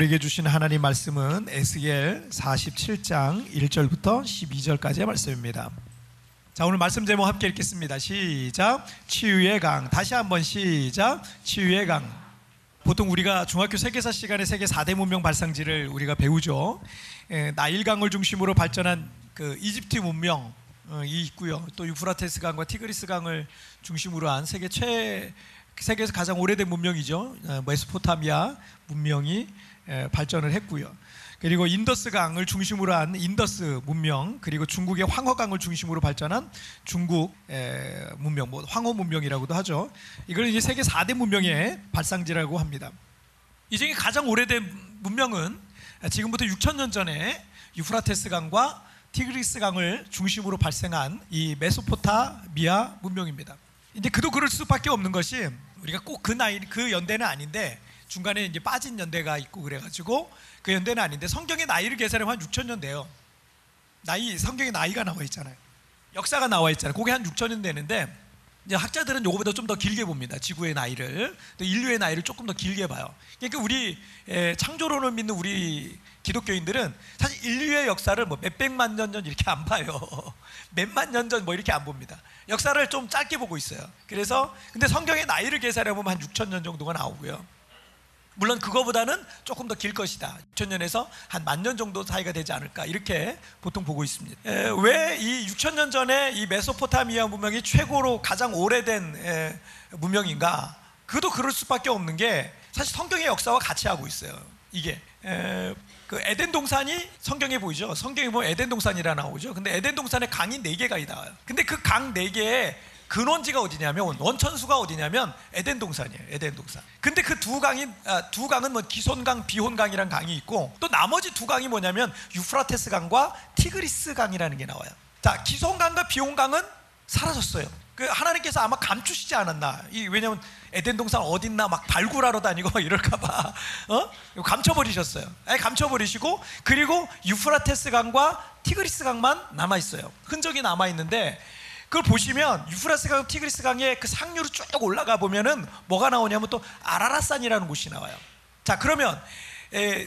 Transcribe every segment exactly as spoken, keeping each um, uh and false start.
우리에게 주신 하나님 말씀은 에스겔 사십칠 장 일 절부터 십이 절까지의 말씀입니다. 자, 오늘 말씀 제목 함께 읽겠습니다. 시작. 치유의 강. 다시 한번 시작. 치유의 강. 보통 우리가 중학교 세계사 시간에 세계 사 대 문명 발상지를 우리가 배우죠. 에, 나일강을 중심으로 발전한 그 이집트 문명이 있고요. 또 유프라테스 강과 티그리스 강을 중심으로 한 세계 최 세계에서 가장 오래된 문명이죠. 메소포타미아 문명이 발전을 했고요. 그리고 인더스 강을 중심으로 한 인더스 문명, 그리고 중국의 황허강을 중심으로 발전한 중국 문명, 뭐 황허 문명이라고도 하죠. 이걸 이제 세계 사 대 문명의 발상지라고 합니다. 이 중에 가장 오래된 문명은 지금부터 육천 년 전에 유프라테스 강과 티그리스 강을 중심으로 발생한 이 메소포타미아 문명입니다. 근데 그도 그럴 수밖에 없는 것이 우리가 꼭 그 나이 그 연대는 아닌데 중간에 이제 빠진 연대가 있고 그래가지고 그 연대는 아닌데 성경의 나이를 계산하면 한 육천 년 돼요. 나이 성경에 나이가 나와 있잖아요. 역사가 나와 있잖아요. 그게 한 육천 년 되는데 이제 학자들은 요거보다 좀 더 길게 봅니다. 지구의 나이를, 또 인류의 나이를 조금 더 길게 봐요. 그러니까 우리 창조론을 믿는 우리 기독교인들은 사실 인류의 역사를 뭐 몇백만 년 전 이렇게 안 봐요. 몇만 년 전 뭐 이렇게 안 봅니다. 역사를 좀 짧게 보고 있어요. 그래서 근데 성경의 나이를 계산해 보면 한 육천 년 정도가 나오고요. 물론 그거보다는 조금 더 길 것이다. 육천 년에서 한 만 년 정도 사이가 되지 않을까 이렇게 보통 보고 있습니다. 왜 이 육천 년 전에 이 메소포타미아 문명이 최고로 가장 오래된 에, 문명인가? 그것도 그럴 수밖에 없는 게 사실 성경의 역사와 같이 하고 있어요. 이게 에, 그 에덴 동산이 성경에 보이죠. 성경에 보면 에덴 동산이라 나오죠. 근데 에덴 동산에 강이 네 개가 나와요. 근데 그 강 네 개에 근원지가 어디냐면, 원천수가 어디냐면 에덴 동산이에요. 에덴 동산. 근데 그 두 강이 아, 두 강은 뭐 기손강, 비혼강이란 강이 있고, 또 나머지 두 강이 뭐냐면 유프라테스 강과 티그리스 강이라는 게 나와요. 자, 기손강과 비혼강은 사라졌어요. 그 하나님께서 아마 감추시지 않았나. 이 왜냐면 에덴 동산 어딨나 막 발굴하러 다니고 이럴까봐 어? 감춰버리셨어요. 아니, 감춰버리시고, 그리고 유프라테스 강과 티그리스 강만 남아 있어요. 흔적이 남아 있는데. 그걸 보시면 유프라테스 강, 티그리스 강의 그 상류로 쭉 올라가 보면은 뭐가 나오냐면 또 아라랏산이라는 곳이 나와요. 자, 그러면 에,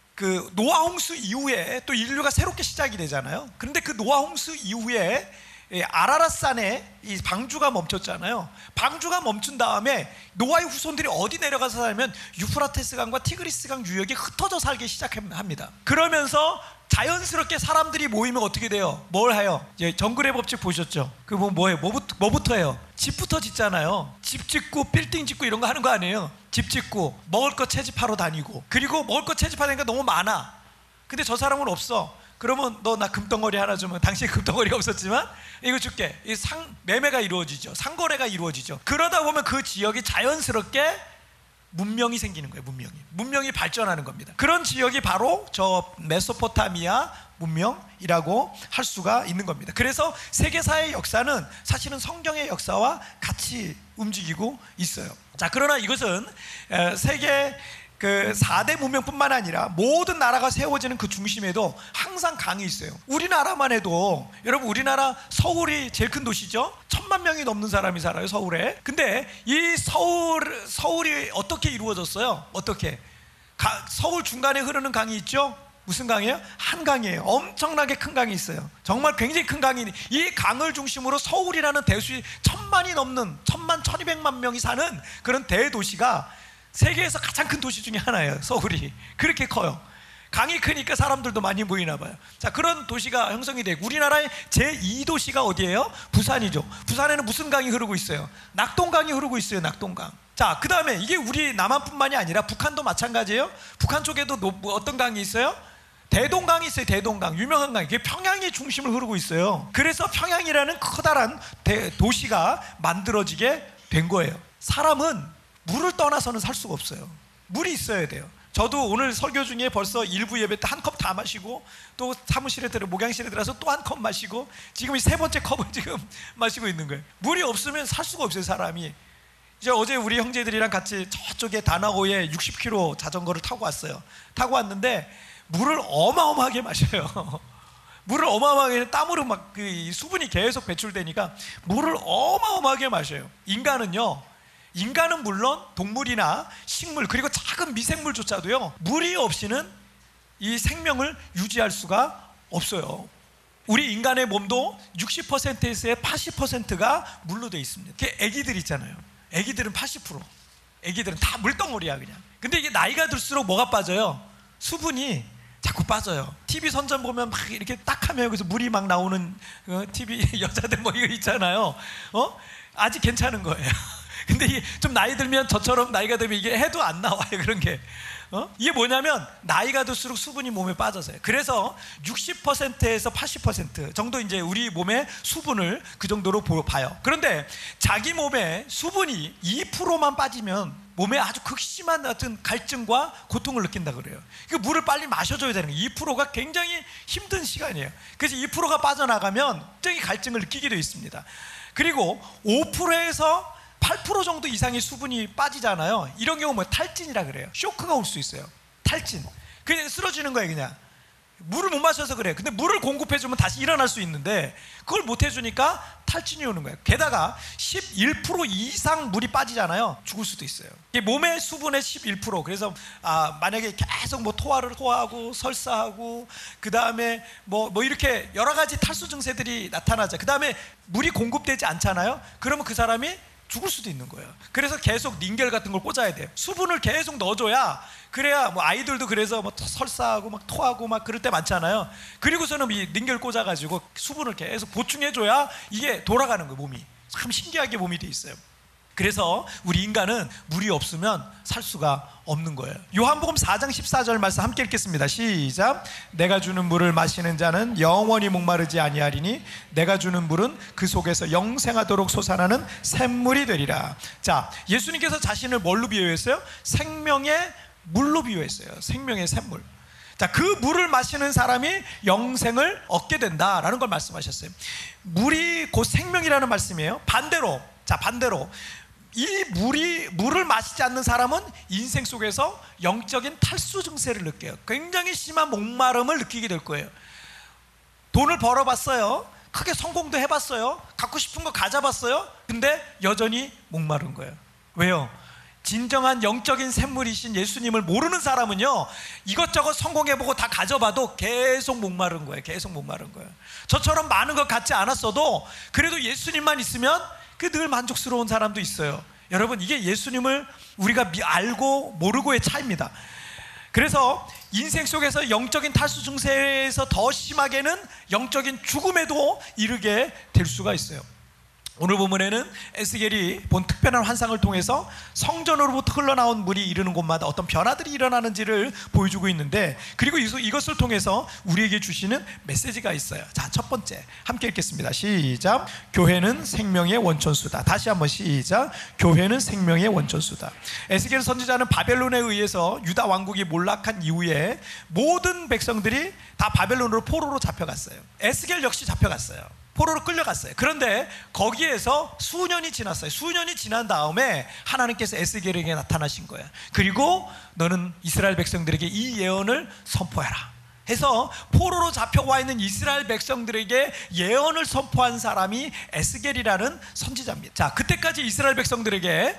그 노아 홍수 이후에 또 인류가 새롭게 시작이 되잖아요. 그런데 그 노아 홍수 이후에 예, 아라랏산에 이 방주가 멈췄잖아요. 방주가 멈춘 다음에 노아의 후손들이 어디 내려가서 살면 유프라테스 강과 티그리스 강 유역에 흩어져 살기 시작합니다. 그러면서 자연스럽게 사람들이 모이면 어떻게 돼요? 뭘 해요? 이제 정글의 법칙 보셨죠? 그 뭐 뭐예요? 뭐부터, 뭐부터 해요? 집부터 짓잖아요. 집 짓고 빌딩 짓고 이런 거 하는 거 아니에요? 집 짓고 먹을 거 채집하러 다니고, 그리고 먹을 거 채집하니까 너무 많아. 근데 저 사람은 없어. 그러면 너 나 금덩어리 하나 주면, 당신 금덩어리가 없었지만 이거 줄게. 이 상 매매가 이루어지죠. 상거래가 이루어지죠. 그러다 보면 그 지역이 자연스럽게 문명이 생기는 거예요. 문명이 문명이 발전하는 겁니다. 그런 지역이 바로 저 메소포타미아 문명이라고 할 수가 있는 겁니다. 그래서 세계사의 역사는 사실은 성경의 역사와 같이 움직이고 있어요. 자, 그러나 이것은 세계 그 사 대 문명뿐만 아니라 모든 나라가 세워지는 그 중심에도 항상 강이 있어요. 우리나라만 해도, 여러분, 우리나라 서울이 제일 큰 도시죠. 천만 명이 넘는 사람이 살아요, 서울에. 근데 이 서울, 서울이 어떻게 이루어졌어요? 어떻게? 가, 서울 중간에 흐르는 강이 있죠? 무슨 강이에요? 한강이에요. 엄청나게 큰 강이 있어요. 정말 굉장히 큰 강이, 이 강을 중심으로 서울이라는 대도시, 천만이 넘는, 천만, 천이백만 명이 사는 그런 대도시가 세계에서 가장 큰 도시 중에 하나예요. 서울이 그렇게 커요. 강이 크니까 사람들도 많이 모이나 봐요. 자, 그런 도시가 형성이 되고, 우리나라의 제이 도시가 어디예요? 부산이죠. 부산에는 무슨 강이 흐르고 있어요? 낙동강이 흐르고 있어요. 낙동강. 자, 그 다음에 이게 우리 남한뿐만이 아니라 북한도 마찬가지예요. 북한 쪽에도 뭐 어떤 강이 있어요? 대동강이 있어요. 대동강, 유명한 강. 이게 평양의 중심을 흐르고 있어요. 그래서 평양이라는 커다란 대, 도시가 만들어지게 된 거예요. 사람은 물을 떠나서는 살 수가 없어요. 물이 있어야 돼요. 저도 오늘 설교 중에 벌써 일부 예배 때 한 컵 다 마시고, 또 사무실에 들어 목양실에 들어서 또 한 컵 마시고, 지금 이 세 번째 컵을 지금 마시고 있는 거예요. 물이 없으면 살 수가 없어요, 사람이. 이제 어제 우리 형제들이랑 같이 저쪽에 다나고에 육십 킬로미터 자전거를 타고 왔어요. 타고 왔는데 물을 어마어마하게 마셔요. 물을 어마어마하게, 땀으로 막 그 수분이 계속 배출되니까 물을 어마어마하게 마셔요. 인간은요, 인간은 물론 동물이나 식물 그리고 작은 미생물조차도요, 물이 없이는 이 생명을 유지할 수가 없어요. 우리 인간의 몸도 육십 퍼센트에서 팔십 퍼센트가 물로 되어 있습니다. 애기들 있잖아요. 애기들은 팔십 퍼센트, 애기들은 다 물덩어리야 그냥. 근데 이게 나이가 들수록 뭐가 빠져요? 수분이 자꾸 빠져요. 티비 선전 보면 막 이렇게 딱 하면 여기서 물이 막 나오는 어, 티비 여자들 뭐 이거 있잖아요. 어? 아직 괜찮은 거예요. 근데 이게 좀 나이 들면 저처럼 나이가 들면 이게 해도 안 나와요, 그런 게. 어? 이게 뭐냐면 나이가 들수록 수분이 몸에 빠져서요. 그래서 육십 퍼센트에서 팔십 퍼센트 정도 이제 우리 몸의 수분을 그 정도로 봐요. 그런데 자기 몸에 수분이 이 퍼센트만 빠지면 몸에 아주 극심한 어떤 갈증과 고통을 느낀다 그래요. 그 물을 빨리 마셔줘야 되는 거예요. 이 퍼센트가 굉장히 힘든 시간이에요. 그래서 이 퍼센트가 빠져나가면 굉장히 갈증을 느끼게 되어 있습니다. 그리고 오 퍼센트에서 팔 퍼센트 정도 이상의 수분이 빠지잖아요. 이런 경우 뭐 탈진이라 그래요. 쇼크가 올 수 있어요. 탈진. 그냥 쓰러지는 거예요. 그냥 물을 못 마셔서 그래요. 근데 물을 공급해주면 다시 일어날 수 있는데 그걸 못 해주니까 탈진이 오는 거예요. 게다가 십일 퍼센트 이상 물이 빠지잖아요. 죽을 수도 있어요. 이게 몸의 수분의 십일 퍼센트. 그래서 아, 만약에 계속 뭐 토하를 토하고 설사하고 그 다음에 뭐, 뭐 이렇게 여러 가지 탈수 증세들이 나타나죠. 그 다음에 물이 공급되지 않잖아요. 그러면 그 사람이 죽을 수도 있는 거예요. 그래서 계속 닌겔 같은 걸 꽂아야 돼요. 수분을 계속 넣어줘야, 그래야 뭐 아이들도 그래서 뭐 설사하고 막 토하고 막 그럴 때 많잖아요. 그리고서는 이 닌겔 꽂아가지고 수분을 계속 보충해줘야 이게 돌아가는 거예요. 몸이 참 신기하게 몸이 돼 있어요. 그래서 우리 인간은 물이 없으면 살 수가 없는 거예요. 요한복음 사 장 십사 절 말씀 함께 읽겠습니다. 시작. 내가 주는 물을 마시는 자는 영원히 목마르지 아니하리니 내가 주는 물은 그 속에서 영생하도록 솟아나는 샘물이 되리라. 자, 예수님께서 자신을 뭘로 비유했어요? 생명의 물로 비유했어요. 생명의 샘물. 자, 그 물을 마시는 사람이 영생을 얻게 된다라는 걸 말씀하셨어요. 물이 곧 생명이라는 말씀이에요. 반대로, 자 반대로 이 물이 물을 마시지 않는 사람은 인생 속에서 영적인 탈수 증세를 느껴요. 굉장히 심한 목마름을 느끼게 될 거예요. 돈을 벌어봤어요. 크게 성공도 해봤어요. 갖고 싶은 거 가져봤어요. 근데 여전히 목마른 거예요. 왜요? 진정한 영적인 샘물이신 예수님을 모르는 사람은요, 이것저것 성공해보고 다 가져봐도 계속 목마른 거예요. 계속 목마른 거예요. 저처럼 많은 것 갖지 않았어도 그래도 예수님만 있으면 그 늘 만족스러운 사람도 있어요. 여러분, 이게 예수님을 우리가 알고 모르고의 차이입니다. 그래서 인생 속에서 영적인 탈수 증세에서 더 심하게는 영적인 죽음에도 이르게 될 수가 있어요. 오늘 본문에는 에스겔이 본 특별한 환상을 통해서 성전으로부터 흘러나온 물이 이르는 곳마다 어떤 변화들이 일어나는지를 보여주고 있는데, 그리고 이것을 통해서 우리에게 주시는 메시지가 있어요. 자, 첫 번째 함께 읽겠습니다. 시작. 교회는 생명의 원천수다. 다시 한번 시작. 교회는 생명의 원천수다. 에스겔 선지자는 바벨론에 의해서 유다 왕국이 몰락한 이후에 모든 백성들이 다 바벨론으로 포로로 잡혀갔어요. 에스겔 역시 잡혀갔어요. 포로로 끌려갔어요. 그런데 거기에서 수년이 지났어요. 수년이 지난 다음에 하나님께서 에스겔에게 나타나신 거예요. 그리고 너는 이스라엘 백성들에게 이 예언을 선포해라 해서 포로로 잡혀와 있는 이스라엘 백성들에게 예언을 선포한 사람이 에스겔이라는 선지자입니다. 자, 그때까지 이스라엘 백성들에게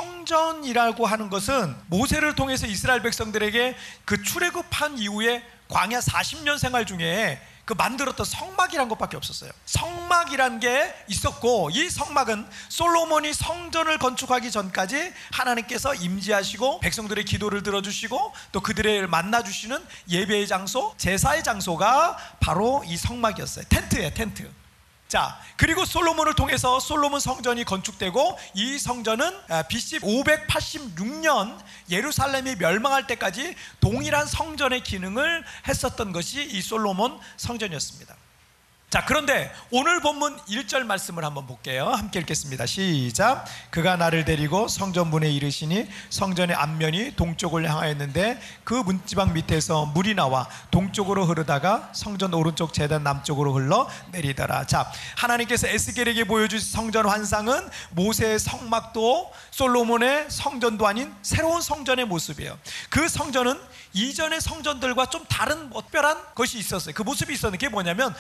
성전이라고 하는 것은 모세를 통해서 이스라엘 백성들에게 그 출애굽한 이후에 광야 사십 년 생활 중에 그 만들었던 성막이란 것밖에 없었어요. 성막이란 게 있었고, 이 성막은 솔로몬이 성전을 건축하기 전까지 하나님께서 임재하시고 백성들의 기도를 들어주시고 또 그들을 만나주시는 예배의 장소, 제사의 장소가 바로 이 성막이었어요. 텐트예요, 텐트. 자, 그리고 솔로몬을 통해서 솔로몬 성전이 건축되고, 이 성전은 비씨 오백팔십육 년 예루살렘이 멸망할 때까지 동일한 성전의 기능을 했었던 것이 이 솔로몬 성전이었습니다. 자, 그런데 오늘 본문 일 절 말씀을 한번 볼게요. 함께 읽겠습니다. 시작. 그가 나를 데리고 성전문에 이르시니 성전의 앞면이 동쪽을 향하였는데 그 문지방 밑에서 물이 나와 동쪽으로 흐르다가 성전 오른쪽 제단 남쪽으로 흘러 내리더라. 자, 하나님께서 에스겔에게 보여주신 성전 환상은 모세의 성막도 솔로몬의 성전도 아닌 새로운 성전의 모습이에요. 그 성전은 이전의 성전들과 좀 다른 특별한 것이 있었어요. 그 모습이 있었는데 그게 뭐냐면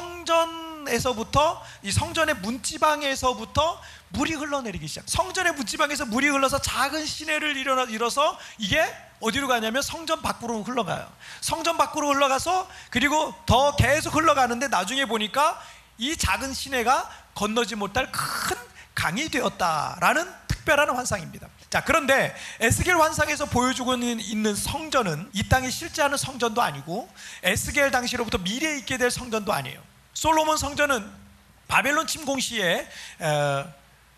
성전에서부터 이 성전의 문지방에서부터 물이 흘러내리기 시작. 성전의 문지방에서 물이 흘러서 작은 시내를 일어나 일어서 이게 어디로 가냐면 성전 밖으로 흘러가요. 성전 밖으로 흘러가서 그리고 더 계속 흘러가는데 나중에 보니까 이 작은 시내가 건너지 못할 큰 강이 되었다라는 특별한 환상입니다. 자, 그런데 에스겔 환상에서 보여주고 있는 성전은 이 땅에 실제하는 성전도 아니고 에스겔 당시로부터 미래에 있게 될 성전도 아니에요. 솔로몬 성전은 바벨론 침공 시에 에,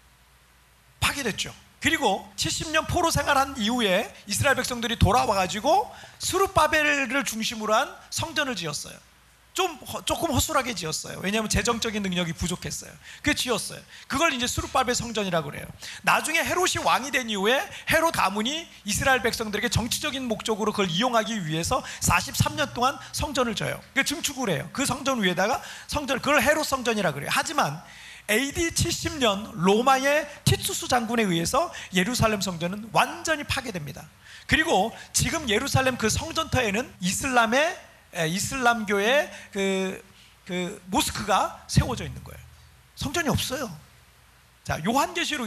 파괴됐죠. 그리고 칠십 년 포로 생활한 이후에 이스라엘 백성들이 돌아와가지고 스룹바벨을 중심으로 한 성전을 지었어요. 좀 조금 허술하게 지었어요. 왜냐하면 재정적인 능력이 부족했어요. 그 지었어요. 그걸 이제 스룹바벨 성전이라고 그래요. 나중에 헤롯이 왕이 된 이후에 헤롯 가문이 이스라엘 백성들에게 정치적인 목적으로 그걸 이용하기 위해서 사십삼 년 동안 성전을 져요. 그 증축을 해요. 그 성전 위에다가 성전, 그걸 헤롯 성전이라고 그래요. 하지만 에이디 칠십 년 로마의 티투스 장군에 의해서 예루살렘 성전은 완전히 파괴됩니다. 그리고 지금 예루살렘 그 성전터에는 이슬람의 이슬람교의 그, 그 모스크가 세워져 있는 거예요. 성전이 없어요. 자, 요한계시록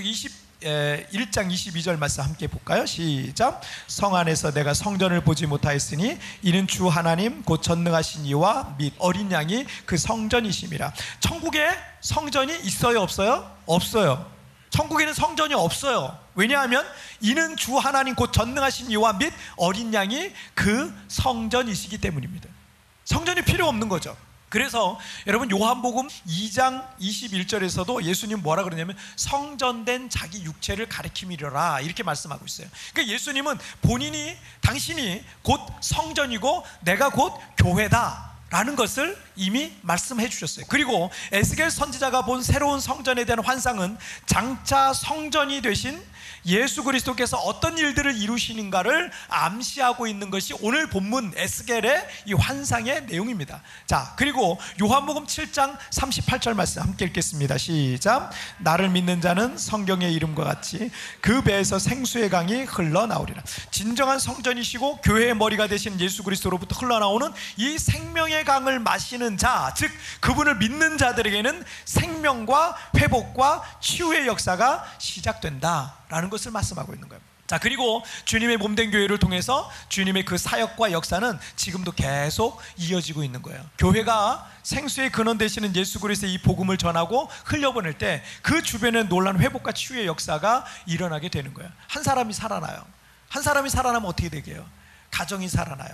이십일 장 이십이 절 말씀 함께 볼까요? 시작. 성 안에서 내가 성전을 보지 못하였으니 이는 주 하나님 곧 전능하신 이와 및 어린 양이 그 성전이심이라. 천국에 성전이 있어요, 없어요? 없어요. 천국에는 성전이 없어요. 왜냐하면 이는 주 하나님 곧 전능하신 이와 및 어린 양이 그 성전이시기 때문입니다. 성전이 필요 없는 거죠. 그래서 여러분 요한복음 이 장 이십일 절에서도 예수님 뭐라 그러냐면 성전된 자기 육체를 가리킴이려라 이렇게 말씀하고 있어요. 그러니까 예수님은 본인이 당신이 곧 성전이고 내가 곧 교회다 라는 것을 이미 말씀해 주셨어요. 그리고 에스겔 선지자가 본 새로운 성전에 대한 환상은 장차 성전이 되신 예수 그리스도께서 어떤 일들을 이루시는가를 암시하고 있는 것이 오늘 본문 에스겔의 이 환상의 내용입니다. 자, 그리고 요한복음 칠 장 삼십팔 절 말씀 함께 읽겠습니다. 시작. 나를 믿는 자는 성경의 이름과 같이 그 배에서 생수의 강이 흘러나오리라. 진정한 성전이시고 교회의 머리가 되신 예수 그리스도로부터 흘러나오는 이 생명의 강을 마시는 자, 즉 그분을 믿는 자들에게는 생명과 회복과 치유의 역사가 시작된다 라는 것을 말씀하고 있는 거예요. 자, 그리고 주님의 몸된 교회를 통해서 주님의 그 사역과 역사는 지금도 계속 이어지고 있는 거예요. 교회가 생수의 근원 되시는 예수 그리스도의 이 복음을 전하고 흘려보낼 때 그 주변에 놀라운 회복과 치유의 역사가 일어나게 되는 거예요. 한 사람이 살아나요. 한 사람이 살아나면 어떻게 되게요? 가정이 살아나요.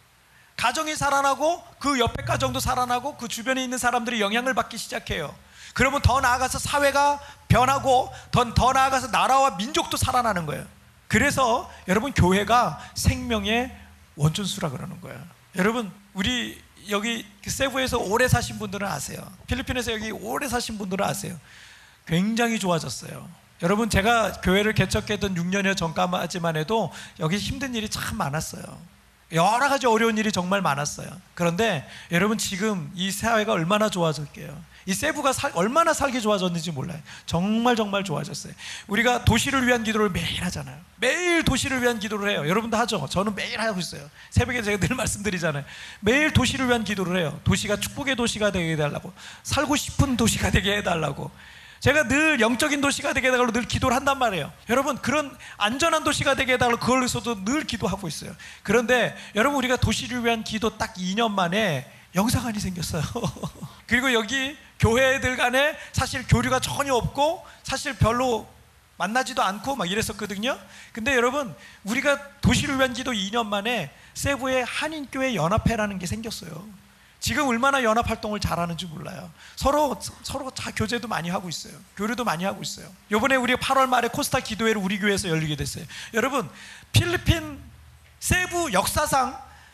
가정이 살아나고 그 옆에 가정도 살아나고 그 주변에 있는 사람들이 영향을 받기 시작해요. 그러면 더 나아가서 사회가 변하고 더, 더 나아가서 나라와 민족도 살아나는 거예요. 그래서 여러분 교회가 생명의 원천수라 그러는 거예요. 여러분 우리 여기 세부에서 오래 사신 분들은 아세요. 필리핀에서 여기 오래 사신 분들은 아세요. 굉장히 좋아졌어요. 여러분 제가 교회를 개척했던 육 년여 전까지만 해도 여기 힘든 일이 참 많았어요. 여러 가지 어려운 일이 정말 많았어요. 그런데 여러분 지금 이 사회가 얼마나 좋아졌게요. 이 세부가 살, 얼마나 살기 좋아졌는지 몰라요. 정말 정말 좋아졌어요. 우리가 도시를 위한 기도를 매일 하잖아요. 매일 도시를 위한 기도를 해요. 여러분도 하죠. 저는 매일 하고 있어요. 새벽에 제가 늘 말씀드리잖아요. 매일 도시를 위한 기도를 해요. 도시가 축복의 도시가 되게 해달라고, 살고 싶은 도시가 되게 해달라고. 제가 늘 영적인 도시가 되게 해달라고 늘 기도를 한단 말이에요. 여러분 그런 안전한 도시가 되게 해달라고 그걸 위해서도 늘 기도하고 있어요. 그런데 여러분 우리가 도시를 위한 기도 딱 이 년 만에 영상관이 생겼어요. 그리고 여기 교회들 간에 사실 교류가 전혀 없고 사실 별로 만나지도 않고 막 이랬었거든요. 근데 여러분 우리가 도시를 위한 기도 이 년 만에 세부의 한인교회 연합회라는 게 생겼어요. 지금 얼마나 연합활동을 잘하는지 몰라요. 서로 서로 다 교제도 많이 하고 있어요. 교류도 많이 하고 있어요. 이번에 우리가 팔월 말에 코스타 기도회를 우리 교회에서 열리게 됐어요. 여러분 필리핀 세부 역사상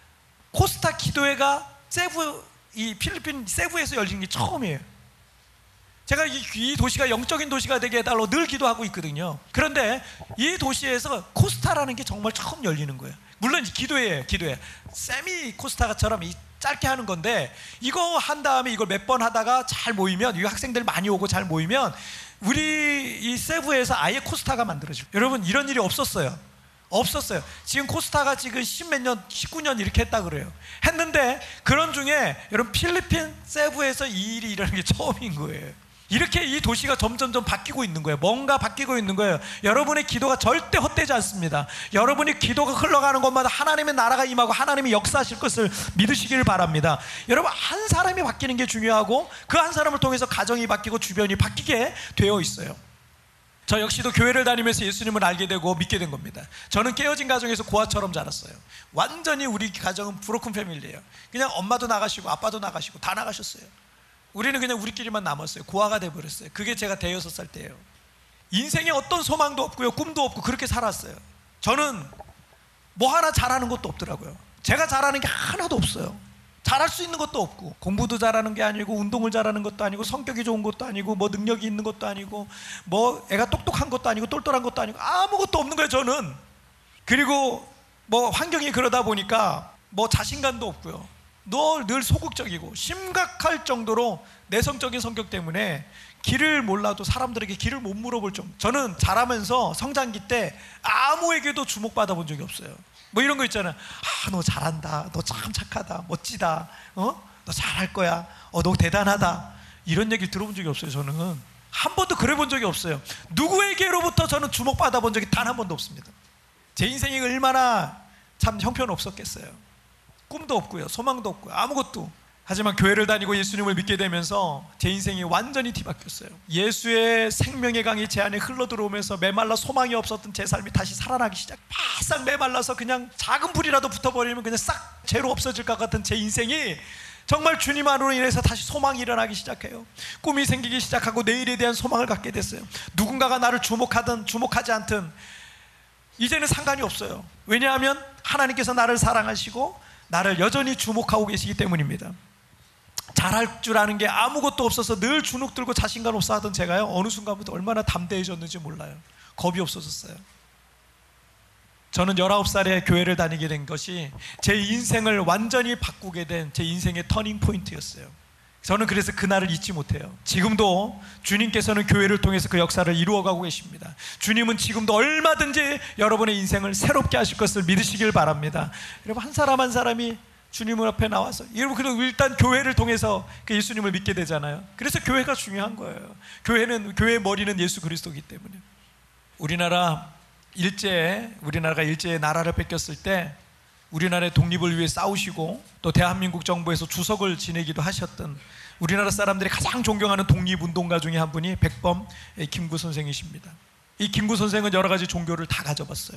코스타 기도회가 세부 이 필리핀 세부에서 열린 게 처음이에요. 제가 이, 이 도시가 영적인 도시가 되게 해달라고 늘 기도하고 있거든요. 그런데 이 도시에서 코스타라는 게 정말 처음 열리는 거예요. 물론 기도회예요. 기도회 세미 코스타처럼 이 짧게 하는 건데 이거 한 다음에 이걸 몇 번 하다가 잘 모이면 이 학생들 많이 오고 잘 모이면 우리 이 세부에서 아예 코스타가 만들어지고. 여러분 이런 일이 없었어요. 없었어요. 지금 코스타가 지금 십몇 년, 십구 년 이렇게 했다 그래요. 했는데 그런 중에 여러분 필리핀 세부에서 이 일이 일어나는 게 처음인 거예요. 이렇게 이 도시가 점점점 바뀌고 있는 거예요. 뭔가 바뀌고 있는 거예요. 여러분의 기도가 절대 헛되지 않습니다. 여러분이 기도가 흘러가는 곳마다 하나님의 나라가 임하고 하나님이 역사하실 것을 믿으시길 바랍니다. 여러분, 한 사람이 바뀌는 게 중요하고 그 한 사람을 통해서 가정이 바뀌고 주변이 바뀌게 되어 있어요. 저 역시도 교회를 다니면서 예수님을 알게 되고 믿게 된 겁니다. 저는 깨어진 가정에서 고아처럼 자랐어요. 완전히 우리 가정은 브로큰 패밀리예요. 그냥 엄마도 나가시고 아빠도 나가시고 다 나가셨어요. 우리는 그냥 우리끼리만 남았어요. 고아가 돼버렸어요. 그게 제가 대여섯 살 때예요. 인생에 어떤 소망도 없고요, 꿈도 없고 그렇게 살았어요. 저는 뭐 하나 잘하는 것도 없더라고요. 제가 잘하는 게 하나도 없어요. 잘할 수 있는 것도 없고, 공부도 잘하는 게 아니고, 운동을 잘하는 것도 아니고, 성격이 좋은 것도 아니고, 뭐 능력이 있는 것도 아니고, 뭐 애가 똑똑한 것도 아니고, 똘똘한 것도 아니고, 아무것도 없는 거예요, 저는. 그리고 뭐 환경이 그러다 보니까 뭐 자신감도 없고요, 늘, 늘 소극적이고, 심각할 정도로 내성적인 성격 때문에 길을 몰라도 사람들에게 길을 못 물어볼 정도. 저는 자라면서 성장기 때 아무에게도 주목받아 본 적이 없어요. 뭐 이런 거 있잖아요. 아, 너 잘한다, 너 참 착하다, 멋지다, 어? 너 잘할 거야, 어, 너 대단하다, 이런 얘기를 들어본 적이 없어요. 저는 한 번도 그래 본 적이 없어요. 누구에게로부터 저는 주목받아 본 적이 단 한 번도 없습니다. 제 인생이 얼마나 참 형편없었겠어요. 꿈도 없고요, 소망도 없고요, 아무것도. 하지만 교회를 다니고 예수님을 믿게 되면서 제 인생이 완전히 뒤바뀌었어요. 예수의 생명의 강이 제 안에 흘러들어오면서 메말라 소망이 없었던 제 삶이 다시 살아나기 시작. 바싹 메말라서 그냥 작은 불이라도 붙어버리면 그냥 싹 재로 없어질 것 같은 제 인생이 정말 주님 안으로 인해서 다시 소망이 일어나기 시작해요. 꿈이 생기기 시작하고 내일에 대한 소망을 갖게 됐어요. 누군가가 나를 주목하든 주목하지 않든 이제는 상관이 없어요. 왜냐하면 하나님께서 나를 사랑하시고 나를 여전히 주목하고 계시기 때문입니다. 잘할 줄 아는 게 아무것도 없어서 늘 주눅 들고 자신감 없어 하던 제가요, 어느 순간부터 얼마나 담대해졌는지 몰라요. 겁이 없어졌어요. 저는 열아홉 살에 교회를 다니게 된 것이 제 인생을 완전히 바꾸게 된 제 인생의 터닝 포인트였어요. 저는 그래서 그날을 잊지 못해요. 지금도 주님께서는 교회를 통해서 그 역사를 이루어가고 계십니다. 주님은 지금도 얼마든지 여러분의 인생을 새롭게 하실 것을 믿으시길 바랍니다. 여러분, 한 사람 한 사람이 주님 앞에 나와서, 여러분, 그리고 일단 교회를 통해서 그 예수님을 믿게 되잖아요. 그래서 교회가 중요한 거예요. 교회는, 교회의 머리는 예수 그리스도이기 때문에. 우리나라 일제, 우리나라가 일제의 나라를 뺏겼을 때 우리나라의 독립을 위해 싸우시고 또 대한민국 정부에서 주석을 지내기도 하셨던 우리나라 사람들이 가장 존경하는 독립운동가 중에 한 분이 백범 김구 선생이십니다. 이 김구 선생은 여러 가지 종교를 다 가져봤어요.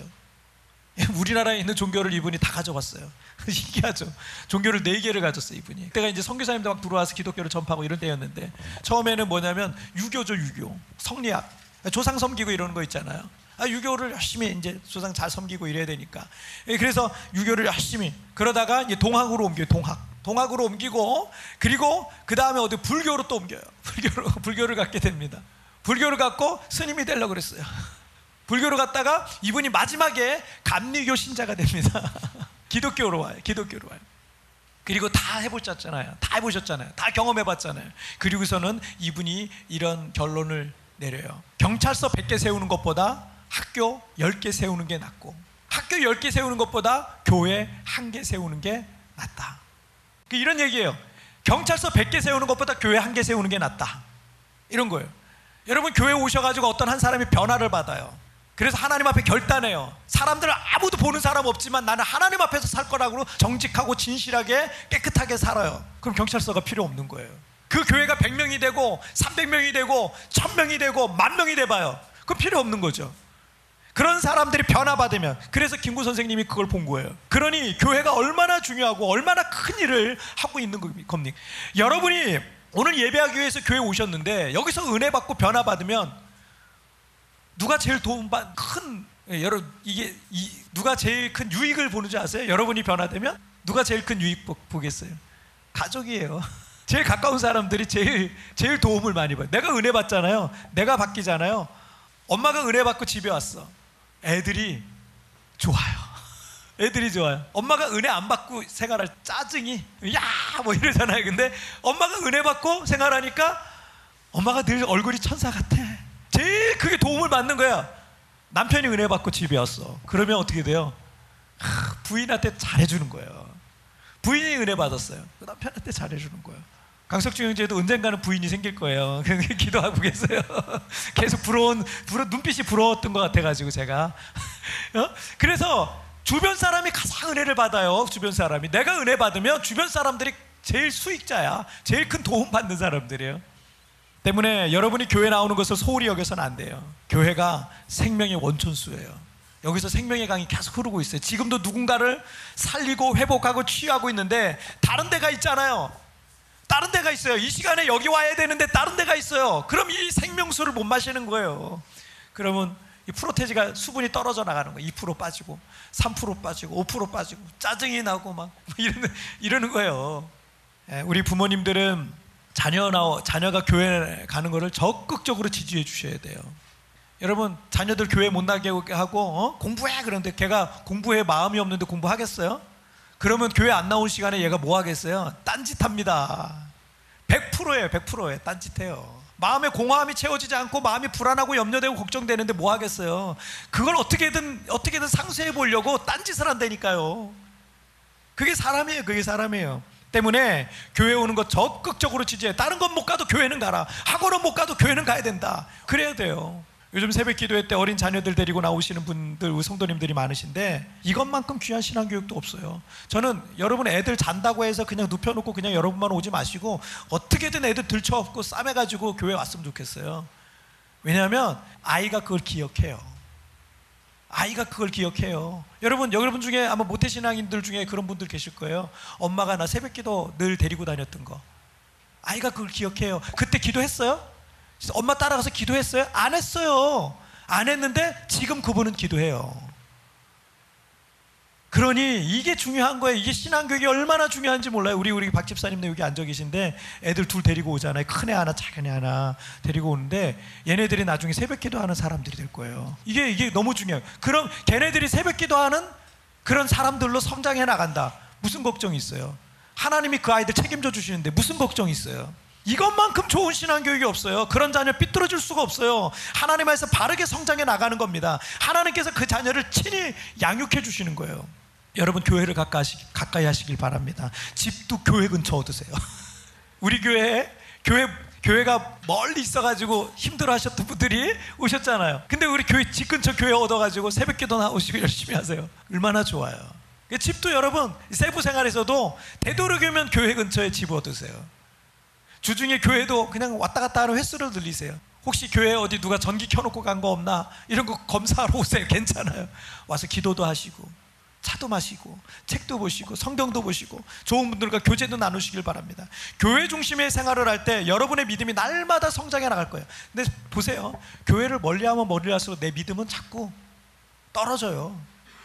우리나라에 있는 종교를 이분이 다 가져봤어요. 신기하죠? 종교를 네 개를 가졌어요, 이분이. 그때가 이제 선교사님들 막 들어와서 기독교를 전파하고 이런 때였는데, 처음에는 뭐냐면 유교죠, 유교. 성리학, 조상 섬기고 이러는 거 있잖아요. 아, 유교를 열심히 이제 조상 잘 섬기고 이래야 되니까. 그래서 유교를 열심히, 그러다가 이제 동학으로 옮겨요. 동학. 동학으로 옮기고, 그리고 그 다음에 어디 불교로 또 옮겨요. 불교로, 불교를 갖게 됩니다. 불교를 갖고 스님이 되려고 그랬어요. 불교로 갔다가 이분이 마지막에 감리교 신자가 됩니다. 기독교로 와요. 기독교로 와요. 그리고 다 해보셨잖아요. 다 해보셨잖아요. 다 경험해봤잖아요. 그리고서는 이분이 이런 결론을 내려요. 경찰서 백 개 세우는 것보다 학교 열 개 세우는 게 낫고, 학교 열 개 세우는 것보다 교회 한 개 세우는 게 낫다. 이런 얘기예요. 경찰서 백 개 세우는 것보다 교회 한 개 세우는 게 낫다, 이런 거예요. 여러분, 교회 오셔가지고 어떤 한 사람이 변화를 받아요. 그래서 하나님 앞에 결단해요. 사람들 아무도 보는 사람 없지만 나는 하나님 앞에서 살 거라고 정직하고 진실하게 깨끗하게 살아요. 그럼 경찰서가 필요 없는 거예요. 그 교회가 백 명이 되고 삼백 명이 되고 천 명이 되고 만 명이 돼봐요. 그럼 필요 없는 거죠. 그런 사람들이 변화받으면, 그래서 김구 선생님이 그걸 본 거예요. 그러니 교회가 얼마나 중요하고 얼마나 큰 일을 하고 있는 겁니까? 여러분이 오늘 예배하기 위해서 교회 오셨는데 여기서 은혜 받고 변화받으면 누가 제일 도움받 큰, 여러분, 이게 이, 누가 제일 큰 유익을 보는 줄 아세요? 여러분이 변화되면 누가 제일 큰 유익 보, 보겠어요? 가족이에요. 제일 가까운 사람들이 제일 제일 도움을 많이 봐요. 내가 은혜 받잖아요. 내가 바뀌잖아요. 엄마가 은혜 받고 집에 왔어. 애들이 좋아요. 애들이 좋아요. 엄마가 은혜 안 받고 생활할 짜증이 야 뭐 이러잖아요. 근데 엄마가 은혜 받고 생활하니까 엄마가 늘 얼굴이 천사 같아. 제일 크게 도움을 받는 거야. 남편이 은혜 받고 집에 왔어. 그러면 어떻게 돼요? 하, 부인한테 잘해주는 거예요. 부인이 은혜 받았어요. 그 남편한테 잘해주는 거예요. 강석주 형제도 언젠가는 부인이 생길 거예요. 기도하고 계세요. 계속 부러운, 부러, 눈빛이 부러웠던 것 같아가지고 제가. 어? 그래서 주변 사람이 가장 은혜를 받아요. 주변 사람이. 내가 은혜 받으면 주변 사람들이 제일 수익자야. 제일 큰 도움 받는 사람들이에요. 때문에 여러분이 교회 나오는 것을 소홀히 여겨서는 안 돼요. 교회가 생명의 원천수예요. 여기서 생명의 강이 계속 흐르고 있어요. 지금도 누군가를 살리고 회복하고 치유하고 있는데 다른 데가 있잖아요. 다른 데가 있어요. 이 시간에 여기 와야 되는데 다른 데가 있어요. 그럼 이 생명수를 못 마시는 거예요. 그러면 이 프로테지가 수분이 떨어져 나가는 거예요. 이 퍼센트 빠지고 삼 퍼센트 빠지고 오 퍼센트 빠지고 짜증이 나고 막 이러는, 이러는 거예요. 우리 부모님들은 자녀 나 자녀가 교회 가는 거를 적극적으로 지지해 주셔야 돼요. 여러분, 자녀들 교회 못 나게 하고 어? 공부해 그런데 걔가 공부에 마음이 없는데 공부하겠어요? 그러면 교회 안 나온 시간에 얘가 뭐 하겠어요? 딴짓합니다. 백 퍼센트예요. 백 퍼센트예요. 딴짓해요. 마음의 공허함이 채워지지 않고 마음이 불안하고 염려되고 걱정되는데 뭐 하겠어요? 그걸 어떻게든 어떻게든 상쇄해 보려고 딴짓을 한다니까요. 그게 사람이에요. 그게 사람이에요. 때문에 교회 오는 거 적극적으로 지지해. 다른 건 못 가도 교회는 가라. 학원은 못 가도 교회는 가야 된다. 그래야 돼요. 요즘 새벽 기도회 때 어린 자녀들 데리고 나오시는 분들, 우리 성도님들이 많으신데 이것만큼 귀한 신앙교육도 없어요. 저는 여러분 애들 잔다고 해서 그냥 눕혀놓고 그냥 여러분만 오지 마시고 어떻게든 애들 들쳐업고 싸매가지고 교회 왔으면 좋겠어요. 왜냐하면 아이가 그걸 기억해요. 아이가 그걸 기억해요. 여러분, 여러분 중에 아마 모태신앙인들 중에 그런 분들 계실 거예요. 엄마가 나 새벽기도 늘 데리고 다녔던 거. 아이가 그걸 기억해요. 그때 기도했어요? 엄마 따라가서 기도했어요? 안 했어요. 안 했는데 지금 그분은 기도해요. 그러니 이게 중요한 거예요. 이게 신앙교육이 얼마나 중요한지 몰라요. 우리 우리 박 집사님도 여기 앉아 계신데 애들 둘 데리고 오잖아요. 큰애 하나 작은애 하나 데리고 오는데 얘네들이 나중에 새벽기도 하는 사람들이 될 거예요. 이게 이게 너무 중요해요. 그럼 걔네들이 새벽기도 하는 그런 사람들로 성장해 나간다. 무슨 걱정이 있어요? 하나님이 그 아이들 책임져 주시는데 무슨 걱정이 있어요? 이것만큼 좋은 신앙교육이 없어요. 그런 자녀 삐뚤어질 수가 없어요. 하나님 안에서 바르게 성장해 나가는 겁니다. 하나님께서 그 자녀를 친히 양육해 주시는 거예요. 여러분, 교회를 가까이, 하시기, 가까이 하시길 바랍니다. 집도 교회 근처 얻으세요. 우리 교회에 교회, 교회가 멀리 있어가지고 힘들어 하셨던 분들이 오셨잖아요. 근데 우리 교회 집 근처 교회 얻어가지고 새벽기도 나오시고 열심히 하세요. 얼마나 좋아요. 집도 여러분 세부 생활에서도 되도록이면 교회 근처에 집 얻으세요. 주중에 교회도 그냥 왔다 갔다 하는 횟수를 늘리세요. 혹시 교회에 어디 누가 전기 켜놓고 간 거 없나 이런 거 검사하러 오세요. 괜찮아요. 와서 기도도 하시고 차도 마시고 책도 보시고 성경도 보시고 좋은 분들과 교제도 나누시길 바랍니다. 교회 중심의 생활을 할 때 여러분의 믿음이 날마다 성장해 나갈 거예요. 근데 보세요. 교회를 멀리하면 멀리할수록 내 믿음은 자꾸 떨어져요.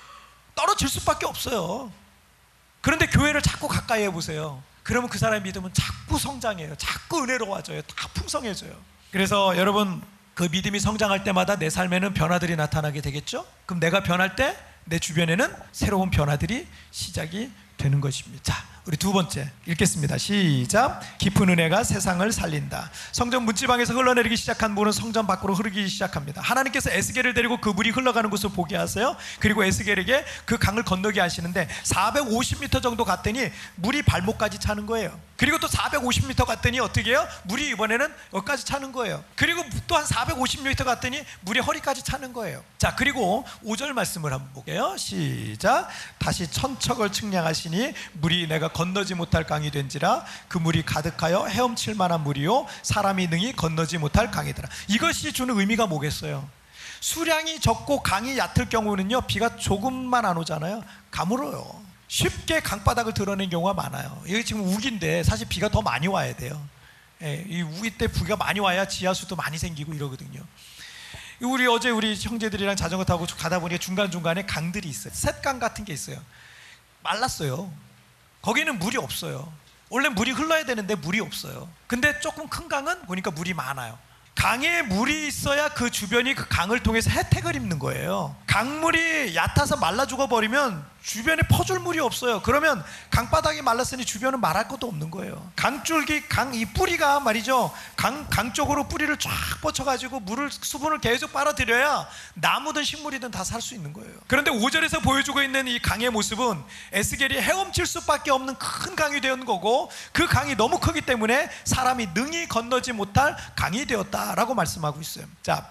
떨어질 수밖에 없어요. 그런데 교회를 자꾸 가까이 해보세요. 그러면 그 사람의 믿음은 자꾸 성장해요. 자꾸 은혜로워져요. 다 풍성해져요. 그래서 여러분, 그 믿음이 성장할 때마다 내 삶에는 변화들이 나타나게 되겠죠? 그럼 내가 변할 때 내 주변에는 새로운 변화들이 시작이 되는 것입니다. 자, 우리 두 번째 읽겠습니다. 시작. 깊은 은혜가 세상을 살린다. 성전 문지방에서 흘러내리기 시작한 물은 성전 밖으로 흐르기 시작합니다. 하나님께서 에스겔을 데리고 그 물이 흘러가는 곳을 보게 하세요. 그리고 에스겔에게 그 강을 건너게 하시는데 사백오십 미터 정도 갔더니 물이 발목까지 차는 거예요. 그리고 또 사백오십 미터 갔더니 어떻게 해요? 물이 이번에는 여기까지 차는 거예요. 그리고 또 한 사백오십 미터 갔더니 물이 허리까지 차는 거예요. 자, 그리고 오 절 말씀을 한번 볼게요. 시작. 다시 천척을 측량하시니 물이 내가 건너지 못할 강이 된지라 그 물이 가득하여 헤엄칠 만한 물이요 사람이 능히 건너지 못할 강이더라. 이것이 주는 의미가 뭐겠어요? 수량이 적고 강이 얕을 경우는요, 비가 조금만 안 오잖아요. 가물어요. 쉽게 강바닥을 드러내는 경우가 많아요. 여기 지금 우기인데 사실 비가 더 많이 와야 돼요. 예, 이 우기 때 비가 많이 와야 지하수도 많이 생기고 이러거든요. 우리 어제 우리 형제들이랑 자전거 타고 가다 보니까 중간중간에 강들이 있어요. 셋강 같은 게 있어요. 말랐어요. 거기는 물이 없어요. 원래 물이 흘러야 되는데 물이 없어요. 근데 조금 큰 강은 보니까 물이 많아요. 강에 물이 있어야 그 주변이 그 강을 통해서 혜택을 입는 거예요. 강물이 얕아서 말라 죽어버리면 주변에 퍼줄 물이 없어요. 그러면 강바닥이 말랐으니 주변은 말할 것도 없는 거예요. 강줄기, 강 이 뿌리가 말이죠, 강, 강 쪽으로 뿌리를 쫙 뻗쳐가지고 물을, 수분을 계속 빨아들여야 나무든 식물이든 다 살 수 있는 거예요. 그런데 오 절에서 보여주고 있는 이 강의 모습은 에스겔이 헤엄칠 수밖에 없는 큰 강이 되는 거고, 그 강이 너무 크기 때문에 사람이 능히 건너지 못할 강이 되었다라고 말씀하고 있어요. 자,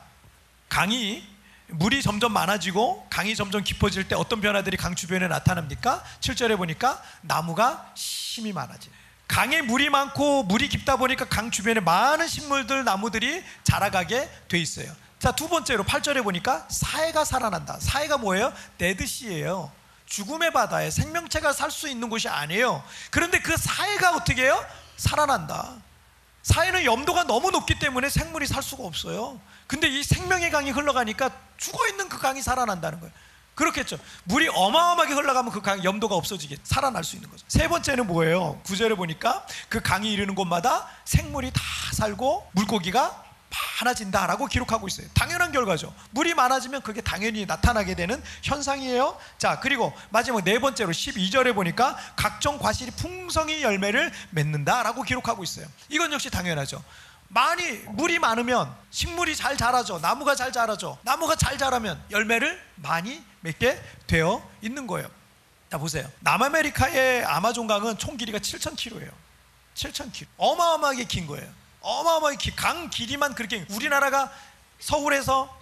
강이 물이 점점 많아지고 강이 점점 깊어질 때 어떤 변화들이 강 주변에 나타납니까? 칠 절에 보니까 나무가 심이 많아져요. 강에 물이 많고 물이 깊다 보니까 강 주변에 많은 식물들, 나무들이 자라가게 돼 있어요. 자, 두 번째로 팔 절에 보니까 사해가 살아난다. 사해가 뭐예요? 데드시예요. 죽음의 바다에 생명체가 살 수 있는 곳이 아니에요. 그런데 그 사해가 어떻게 해요? 살아난다. 사해는 염도가 너무 높기 때문에 생물이 살 수가 없어요. 근데 이 생명의 강이 흘러가니까 죽어있는 그 강이 살아난다는 거예요. 그렇겠죠. 물이 어마어마하게 흘러가면 그 강 염도가 없어지게 살아날 수 있는 거죠. 세 번째는 뭐예요? 구 절에 보니까 그 강이 이르는 곳마다 생물이 다 살고 물고기가 많아진다라고 기록하고 있어요. 당연한 결과죠. 물이 많아지면 그게 당연히 나타나게 되는 현상이에요. 자, 그리고 마지막 네 번째로 십이 절에 보니까 각종 과실이 풍성히 열매를 맺는다라고 기록하고 있어요. 이건 역시 당연하죠. 많이 물이 많으면 식물이 잘 자라죠. 나무가 잘 자라죠. 나무가 잘 자라면 열매를 많이 맺게 되어 있는 거예요. 자, 보세요. 남아메리카의 아마존강은 총 길이가 칠천 킬로미터예요. 칠천 킬로미터. 어마어마하게 긴 거예요. 어마어마하게 긴, 강 길이만 그렇게, 우리나라가 서울에서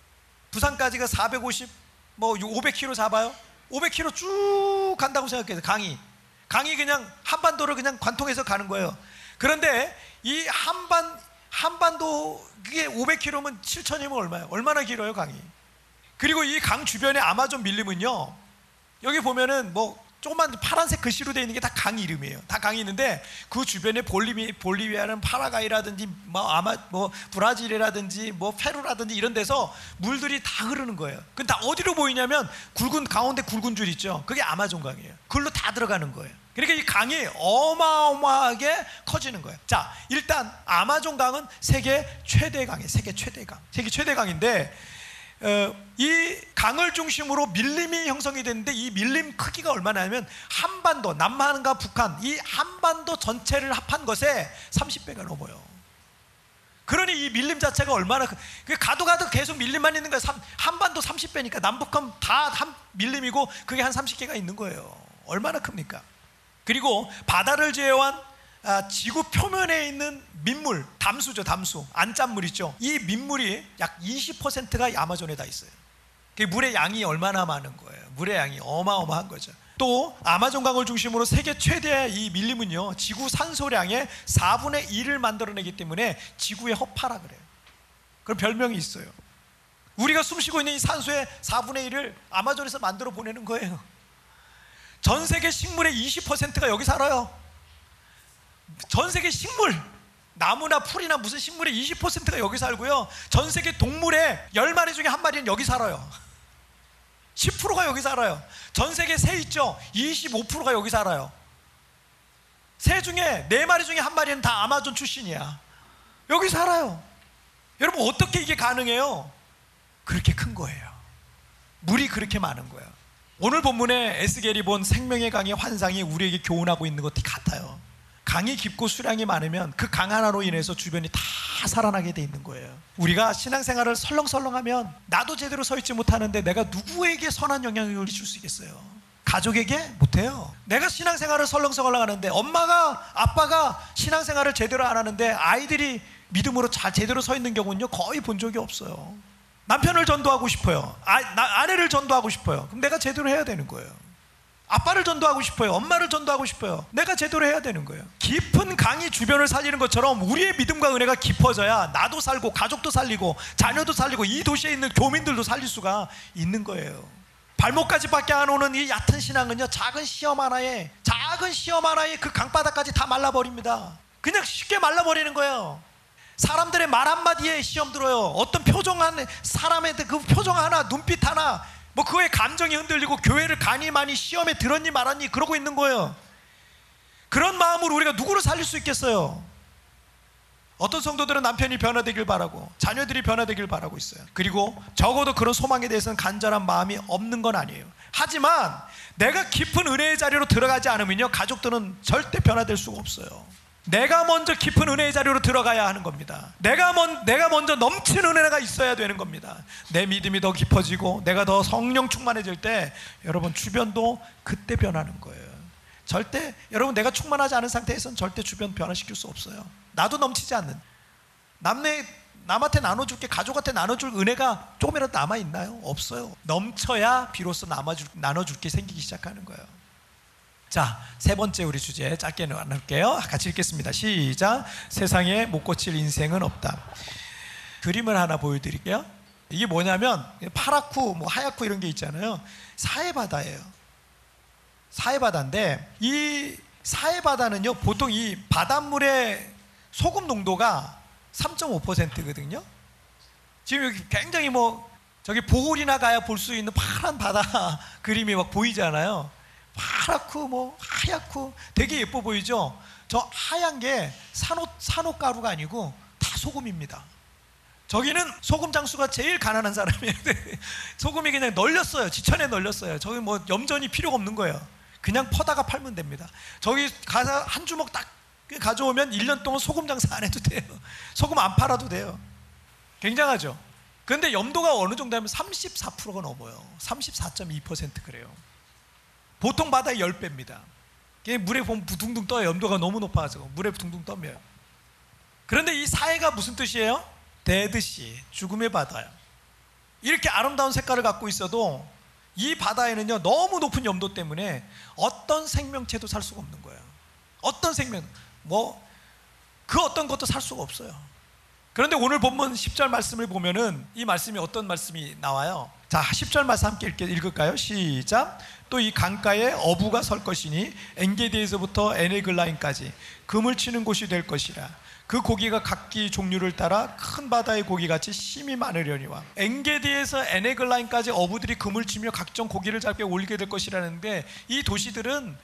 부산까지가 사백오십, 뭐 오백 킬로미터 잡아요. 오백 킬로미터 쭉 간다고 생각해요. 강이 강이 그냥 한반도를 그냥 관통해서 가는 거예요. 그런데 이 한반 한반도 그게 오백 킬로미터면 칠천이면 얼마예요? 얼마나 길어요, 강이? 그리고 이 강 주변의 아마존 밀림은요, 여기 보면은 뭐 조그만 파란색 글씨로 되어 있는 게 다 강 이름이에요. 다 강이 있는데 그 주변에 볼리비, 볼리비아는 파라과이라든지 뭐 아마 뭐 브라질이라든지 뭐 페루라든지 이런 데서 물들이 다 흐르는 거예요. 그건 다 어디로 보이냐면 굵은, 가운데 굵은 줄 있죠. 그게 아마존 강이에요. 그걸로 다 들어가는 거예요. 그러니까 이 강이 어마어마하게 커지는 거예요. 자, 일단 아마존 강은 세계 최대 강이에요. 세계 최대 강. 세계 최대 강인데 어, 이 강을 중심으로 밀림이 형성이 됐는데 이 밀림 크기가 얼마냐면 한반도, 남한과 북한 이 한반도 전체를 합한 것에 삼십 배가 넘어요. 그러니 이 밀림 자체가 얼마나 크, 가도 가도 계속 밀림만 있는 거예요. 한반도 삼십 배니까 남북한 다 한 밀림이고 그게 한 삼십 개가 있는 거예요. 얼마나 큽니까? 그리고 바다를 제외한 아, 지구 표면에 있는 민물, 담수죠. 담수, 안짠물 있죠. 이 민물이 약 이십 퍼센트가 아마존에 다 있어요. 그 물의 양이 얼마나 많은 거예요. 물의 양이 어마어마한 거죠. 또 아마존 강을 중심으로 세계 최대의 이 밀림은요, 지구 산소량의 사분의 일을 만들어내기 때문에 지구의 허파라 그래요. 그런 별명이 있어요. 우리가 숨쉬고 있는 이 산소의 사분의 일을 아마존에서 만들어 보내는 거예요. 전 세계 식물의 이십 퍼센트가 여기 살아요. 전 세계 식물, 나무나 풀이나 무슨 식물의 이십 퍼센트가 여기 살고요, 전 세계 동물의 열 마리 중에 한 마리는 여기 살아요. 십 퍼센트가 여기 살아요. 전 세계 새 있죠? 이십오 퍼센트가 여기 살아요. 새 중에 네 마리 중에 한 마리는 다 아마존 출신이야. 여기 살아요. 여러분, 어떻게 이게 가능해요? 그렇게 큰 거예요. 물이 그렇게 많은 거예요. 오늘 본문에 에스겔이 본 생명의 강의 환상이 우리에게 교훈하고 있는 것 같아요. 강이 깊고 수량이 많으면 그 강 하나로 인해서 주변이 다 살아나게 돼 있는 거예요. 우리가 신앙생활을 설렁설렁하면 나도 제대로 서 있지 못하는데 내가 누구에게 선한 영향력을 줄 수 있겠어요? 가족에게? 못해요. 내가 신앙생활을 설렁설렁 하는데, 엄마가 아빠가 신앙생활을 제대로 안 하는데 아이들이 믿음으로 잘 제대로 서 있는 경우는요, 거의 본 적이 없어요. 남편을 전도하고 싶어요. 아, 나, 아내를 전도하고 싶어요. 그럼 내가 제대로 해야 되는 거예요. 아빠를 전도하고 싶어요. 엄마를 전도하고 싶어요. 내가 제대로 해야 되는 거예요. 깊은 강이 주변을 살리는 것처럼 우리의 믿음과 은혜가 깊어져야 나도 살고 가족도 살리고 자녀도 살리고 이 도시에 있는 교민들도 살릴 수가 있는 거예요. 발목까지밖에 안 오는 이 얕은 신앙은요, 작은 시험 하나에 작은 시험 하나에 그 강바닥까지 다 말라버립니다. 그냥 쉽게 말라버리는 거예요. 사람들의 말 한마디에 시험 들어요. 어떤 표정 한 사람의 그 표정 하나, 눈빛 하나, 뭐 그거에 감정이 흔들리고 교회를 가니 많이 시험에 들었니 말았니 그러고 있는 거예요. 그런 마음으로 우리가 누구를 살릴 수 있겠어요? 어떤 성도들은 남편이 변화되길 바라고 자녀들이 변화되길 바라고 있어요. 그리고 적어도 그런 소망에 대해서는 간절한 마음이 없는 건 아니에요. 하지만 내가 깊은 은혜의 자리로 들어가지 않으면요, 가족들은 절대 변화될 수가 없어요. 내가 먼저 깊은 은혜의 자리로 들어가야 하는 겁니다. 내가, 먼, 내가 먼저 넘치는 은혜가 있어야 되는 겁니다. 내 믿음이 더 깊어지고 내가 더 성령 충만해질 때 여러분 주변도 그때 변하는 거예요. 절대 여러분 내가 충만하지 않은 상태에서는 절대 주변 변화시킬 수 없어요. 나도 넘치지 않는, 남내, 남한테 나눠줄게, 가족한테 나눠줄 은혜가 조금이라도 남아있나요? 없어요. 넘쳐야 비로소 남아줄, 나눠줄 게 생기기 시작하는 거예요. 자, 세 번째 우리 주제 짧게 나눌게요. 같이 읽겠습니다. 시작. 세상에 못 고칠 인생은 없다. 그림을 하나 보여드릴게요. 이게 뭐냐면 파랗고 뭐 하얗고 이런 게 있잖아요. 사해바다예요. 사해바다인데 이 사해바다는요, 보통 이 바닷물의 소금 농도가 삼 점 오 퍼센트거든요. 지금 여기 굉장히 뭐 저기 보홀이나 가야 볼 수 있는 파란 바다 그림이 막 보이잖아요. 파랗고 뭐 하얗고 되게 예뻐 보이죠? 저 하얀 게 산호, 산호가루가 아니고 다 소금입니다. 저기는 소금 장수가 제일 가난한 사람이에요. 소금이 그냥 널렸어요. 지천에 널렸어요. 저기 뭐 염전이 필요가 없는 거예요. 그냥 퍼다가 팔면 됩니다. 저기 가서 한 주먹 딱 가져오면 일 년 동안 소금 장사 안 해도 돼요. 소금 안 팔아도 돼요. 굉장하죠? 그런데 염도가 어느 정도 하면 삼십사 퍼센트가 넘어요. 삼십사 점 이 퍼센트 그래요. 보통 바다의 십 배입니다. 물에 보면 둥둥 떠요. 염도가 너무 높아서 물에 둥둥 떠요. 그런데 이 사해가 무슨 뜻이에요? 데드시, 죽음의 바다예요. 이렇게 아름다운 색깔을 갖고 있어도 이 바다에는요, 너무 높은 염도 때문에 어떤 생명체도 살 수가 없는 거예요. 어떤 생명, 뭐 그 어떤 것도 살 수가 없어요. 그런데 오늘 본문 십 절 말씀을 보면은 이 말씀이 어떤 말씀이 나와요? 자, 십 절 말씀 함께 읽을까요? 시작. 또 이 강가에 어부가 설 것이니 엔게디에서부터 에네글라임까지 금을 치는 곳이 될 것이라. 그 고기가 각기 종류를 따라 큰 바다의 고기같이 심이 많으려니와. 엔게디에서 에네글라임까지 어부들이 금을 치며 각종 고기를 잡게 올리게 될 것이라는데, 이 도시들은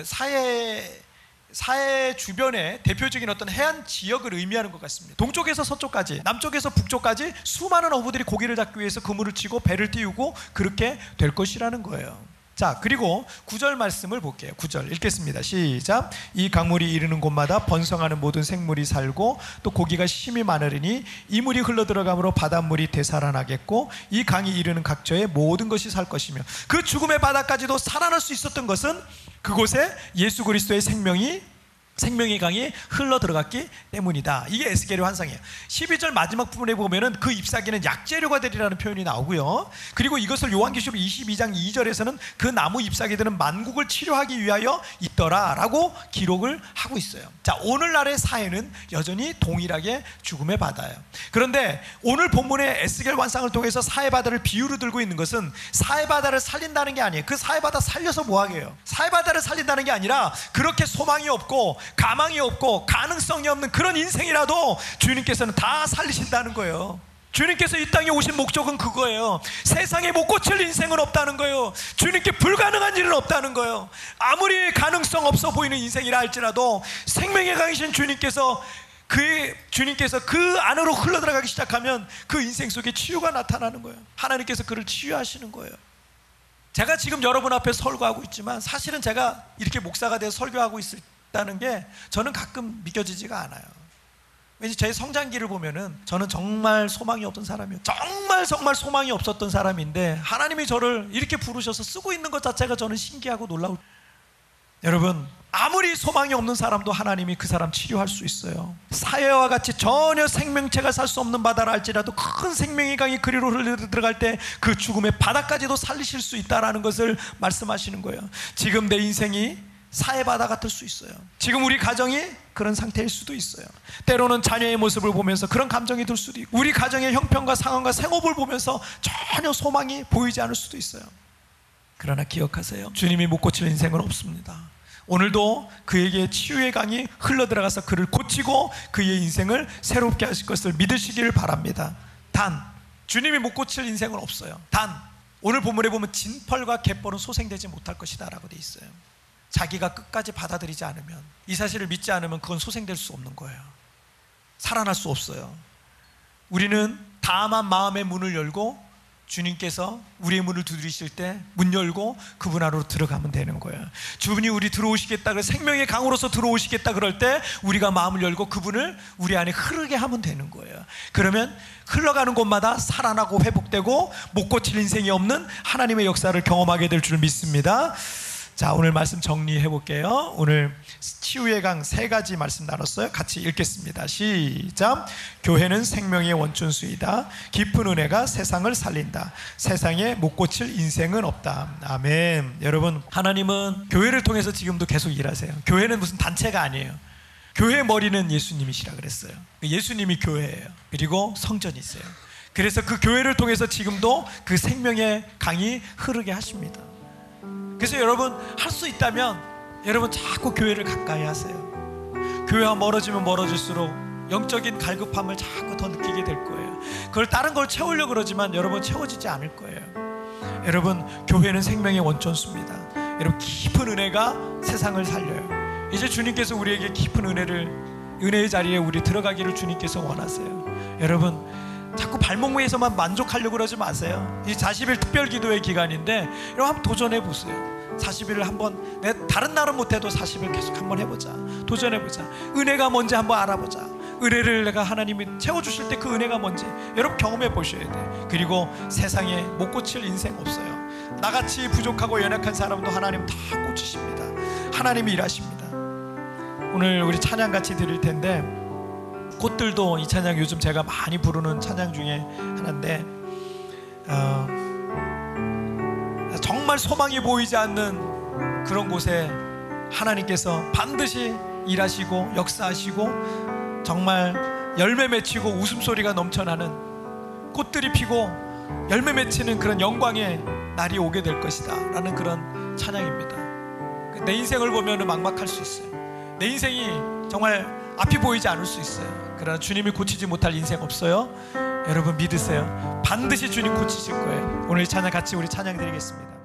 사해 사해 주변에 대표적인 어떤 해안 지역을 의미하는 것 같습니다. 동쪽에서 서쪽까지, 남쪽에서 북쪽까지 수많은 어부들이 고기를 잡기 위해서 그물을 치고 배를 띄우고 그렇게 될 것이라는 거예요. 자, 그리고 구 절 말씀을 볼게요. 구 절 읽겠습니다. 시작. 이 강물이 이르는 곳마다 번성하는 모든 생물이 살고 또 고기가 심이 많으리니 이 물이 흘러들어가므로 바닷물이 되살아나겠고 이 강이 이르는 각처에 모든 것이 살 것이며. 그 죽음의 바다까지도 살아날 수 있었던 것은 그곳에 예수 그리스도의 생명이 생명의 강이 흘러 들어갔기 때문이다. 이게 에스겔의 환상이에요. 십이 절 마지막 부분에 보면은 그 잎사귀는 약재료가 되리라는 표현이 나오고요. 그리고 이것을 요한계시록 이십이 장 이 절에서는 그 나무 잎사귀들은 만국을 치료하기 위하여 있더라 라고 기록을 하고 있어요. 자, 오늘날의 사해는 여전히 동일하게 죽음의 바다예요. 그런데 오늘 본문의 에스겔 환상을 통해서 사해바다를 비유로 들고 있는 것은 사해바다를 살린다는 게 아니에요. 그 사해바다 살려서 뭐하게요? 사해바다를 살린다는 게 아니라 그렇게 소망이 없고 가망이 없고 가능성이 없는 그런 인생이라도 주님께서는 다 살리신다는 거예요. 주님께서 이 땅에 오신 목적은 그거예요. 세상에 못 고칠 인생은 없다는 거예요. 주님께 불가능한 일은 없다는 거예요. 아무리 가능성 없어 보이는 인생이라 할지라도 생명의 강이신 주님께서 그 주님께서 그 안으로 흘러들어가기 시작하면 그 인생 속에 치유가 나타나는 거예요. 하나님께서 그를 치유하시는 거예요. 제가 지금 여러분 앞에 설교하고 있지만 사실은 제가 이렇게 목사가 돼서 설교하고 있을 다는 게 저는 가끔 믿겨지지가 않아요. 왠지 제 성장기를 보면은 저는 정말 소망이 없던 사람이에요. 정말 정말 소망이 없었던 사람인데 하나님이 저를 이렇게 부르셔서 쓰고 있는 것 자체가 저는 신기하고 놀라워. 여러분, 아무리 소망이 없는 사람도 하나님이 그 사람 치료할 수 있어요. 사해와 같이 전혀 생명체가 살 수 없는 바다라 할지라도 큰 생명의 강이 그리로 흘러 들어갈 때 그 죽음의 바다까지도 살리실 수 있다라는 것을 말씀하시는 거예요. 지금 내 인생이 사해바다 같을 수 있어요. 지금 우리 가정이 그런 상태일 수도 있어요. 때로는 자녀의 모습을 보면서 그런 감정이 들 수도 있고, 우리 가정의 형편과 상황과 생업을 보면서 전혀 소망이 보이지 않을 수도 있어요. 그러나 기억하세요. 주님이 못 고칠 인생은 없습니다. 오늘도 그에게 치유의 강이 흘러들어가서 그를 고치고 그의 인생을 새롭게 하실 것을 믿으시기를 바랍니다. 단, 주님이 못 고칠 인생은 없어요. 단, 오늘 본문에 보면 진펄과 갯벌은 소생되지 못할 것이다 라고 돼 있어요. 자기가 끝까지 받아들이지 않으면, 이 사실을 믿지 않으면 그건 소생될 수 없는 거예요. 살아날 수 없어요. 우리는 다만 마음의 문을 열고 주님께서 우리의 문을 두드리실 때 문 열고 그분 안으로 들어가면 되는 거예요. 주분이 우리 들어오시겠다, 그 생명의 강으로서 들어오시겠다 그럴 때 우리가 마음을 열고 그분을 우리 안에 흐르게 하면 되는 거예요. 그러면 흘러가는 곳마다 살아나고 회복되고 못 고칠 인생이 없는 하나님의 역사를 경험하게 될 줄 믿습니다. 자, 오늘 말씀 정리해 볼게요. 오늘 치유의 강 세 가지 말씀 나눴어요. 같이 읽겠습니다. 시작. 교회는 생명의 원천수이다. 깊은 은혜가 세상을 살린다. 세상에 못 고칠 인생은 없다. 아멘. 여러분, 하나님은 교회를 통해서 지금도 계속 일하세요. 교회는 무슨 단체가 아니에요. 교회의 머리는 예수님이시라 그랬어요. 예수님이 교회예요. 그리고 성전이 있어요. 그래서 그 교회를 통해서 지금도 그 생명의 강이 흐르게 하십니다. 그래서 여러분, 할 수 있다면 여러분 자꾸 교회를 가까이 하세요. 교회와 멀어지면 멀어질수록 영적인 갈급함을 자꾸 더 느끼게 될 거예요. 그걸 다른 걸 채우려고 그러지만 여러분 채워지지 않을 거예요. 여러분, 교회는 생명의 원천수입니다. 여러분, 깊은 은혜가 세상을 살려요. 이제 주님께서 우리에게 깊은 은혜를, 은혜의 자리에 우리 들어가기를 주님께서 원하세요. 여러분, 자꾸 발목무에서만 만족하려고 그러지 마세요. 이 사십 일 특별기도의 기간인데 여러분 한번 도전해 보세요. 사십 일을 한번, 내 다른 날은 못해도 사십 일 계속 한번 해보자. 도전해보자. 은혜가 뭔지 한번 알아보자. 은혜를 내가 하나님이 채워주실 때 그 은혜가 뭔지 여러분 경험해 보셔야 돼. 그리고 세상에 못 고칠 인생 없어요. 나같이 부족하고 연약한 사람도 하나님 다 고치십니다. 하나님이 일하십니다. 오늘 우리 찬양 같이 드릴 텐데, 꽃들도 이 찬양 요즘 제가 많이 부르는 찬양 중에 하나인데, 어, 정말 소망이 보이지 않는 그런 곳에 하나님께서 반드시 일하시고 역사하시고 정말 열매 맺히고 웃음소리가 넘쳐나는, 꽃들이 피고 열매 맺히는 그런 영광의 날이 오게 될 것이다 라는 그런 찬양입니다. 내 인생을 보면 막막할 수 있어요. 내 인생이 정말 앞이 보이지 않을 수 있어요. 그러나 주님이 고치지 못할 인생 없어요. 여러분 믿으세요. 반드시 주님 고치실 거예요. 오늘 찬양 같이 우리 찬양 드리겠습니다.